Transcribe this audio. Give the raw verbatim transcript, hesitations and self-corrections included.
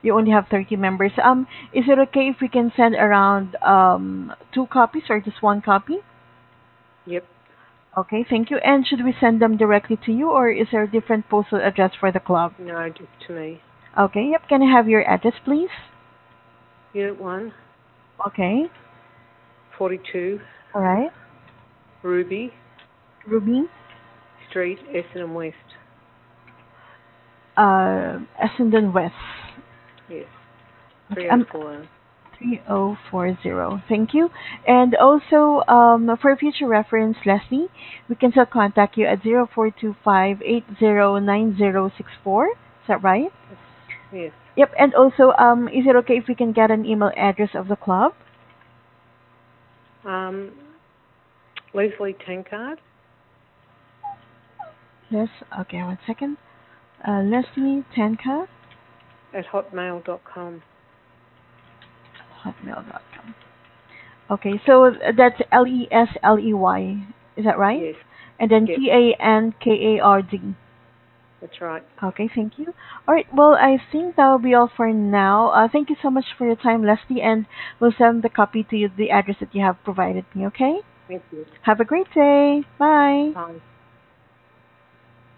You only have thirty members. Um, is it okay if we can send around um two copies or just one copy? Yep. Okay, thank you. And should we send them directly to you, or is there a different postal address for the club? No, just to me. Okay, yep. Can I have your address, please? Unit one, Okay, forty-two, all right. Ruby Ruby, Street, Essendon West. uh, Essendon West. Yes. Okay, um, three oh four. three oh four zero. Thank you. And also, um, for future reference, Leslie, we can still contact you at zero four two five eight zero nine zero six four. Is that right? Yes. Yep. And also, um, is it okay if we can get an email address of the club? Um, Leslie Tankard Yes. Okay. One second. Uh, Leslie Tanka, at hotmail dot com. hotmail dot com. Okay. So that's L E S L E Y. Is that right? Yes. And then Yep. T A N K A R D. That's right. Okay, thank you. All right, well, I think that will be all for now. Uh, thank you so much for your time, Leslie, and we'll send the copy to you, the address that you have provided me, okay? Thank you. Have a great day. Bye. Bye.